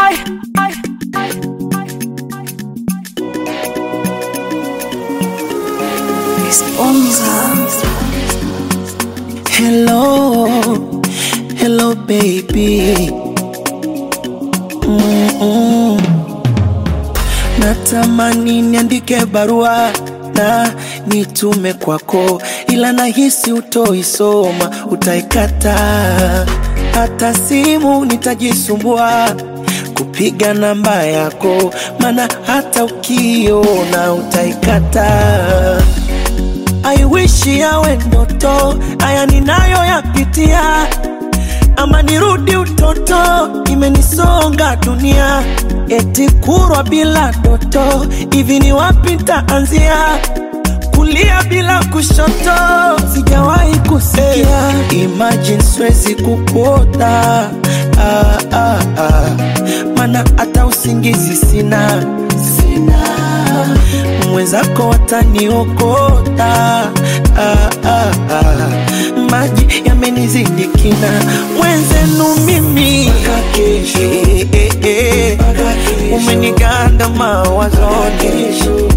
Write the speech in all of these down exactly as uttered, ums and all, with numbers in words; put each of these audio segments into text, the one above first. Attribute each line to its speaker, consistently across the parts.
Speaker 1: I, I,
Speaker 2: Hello, hello baby. Mm-mm. Natamani niandike barua na nitume kwako, ila nahisi utoisoma, utaikata. Hata simu nitajisumbua kupiga namba yako, mana hata ukiona utaikata. I wish yawe ndoto, haya ninayo yapitia, ama nirudi utoto, imenisonga dunia. Eti kurwa bila doto, hivi ni wapi nitaanzia? Kulia bila kushoto, sijawahi kusikia. Imagine siwezi kukuota, ah, ah, ah. Mana hata usingizi sina, sina. Mwenzako wataniokota, ah, ah, ah. Maji yamenizidi kina, mwenzenu mimi eh, eh, eh. Umeniganda mawazoni,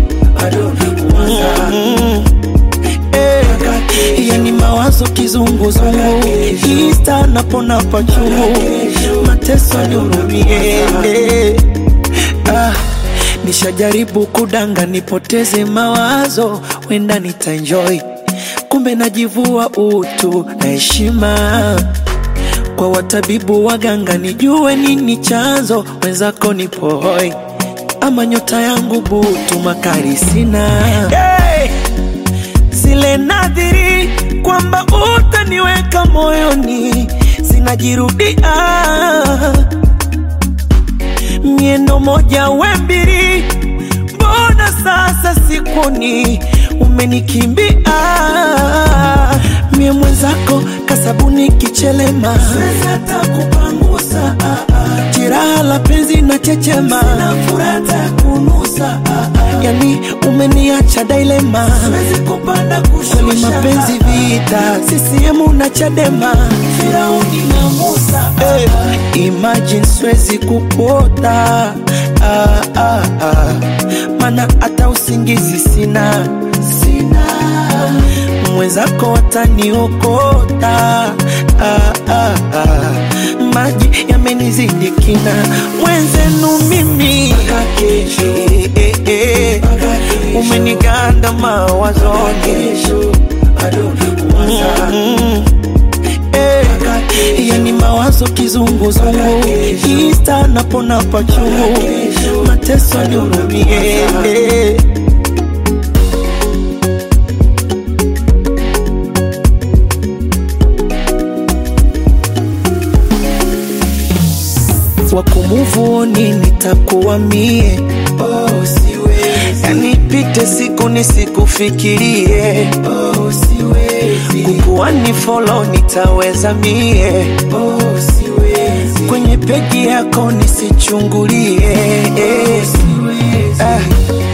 Speaker 2: mm-hmm. eh. Yani mawazo kizunguzungu, Insta napona pachungu, mateso nihurumie, eh. ah. Nishajaribu kudanga nipoteze mawazo, wenda nitaenjoy, kumbe najivua utu na heshima. Kwa watabibu waganga nijue nini chanzo, wenzako nipo hoi, ama nyota yangu butu, makari sina. Hey! Zile nadhiri kwamba utaniweka moyoni zinajirudia, miendo moja wembiri, mbona sasa sikuni umenikimbia? Mie mwenzako kasabuni kichelema, siwezi hata kupangusa, jiraha la penzi na chechema, sina furata kunusa, yani umeniacha dilema, siwezi kupanda kushusha. Kweli mapenzi vita, C C M na Chadema, Firauni na Musa. Hey, imagine siwezi kupota, ah, ah, ah. Mana hata usingizi sina, sina. Mwenzako wataniokota, ah, ah, ah. Maji yamenizidi kina, mwenzenu mimi eh, eh, eh. Umeniganda mawazoni, mm-hmm. eh. Yani mawazo kizunguzungu, Insta napona pachungu, mateso nihurumie, eh. Wakumuvuni nitakuwa mie, oh, siwezi. Yani pite siku nisikufikirie, oh, siwezi. Kukuwa ni follow nitaweza mie, oh, siwezi. Kwenye pegi yako nisichungulie, oh, siwezi. Ah.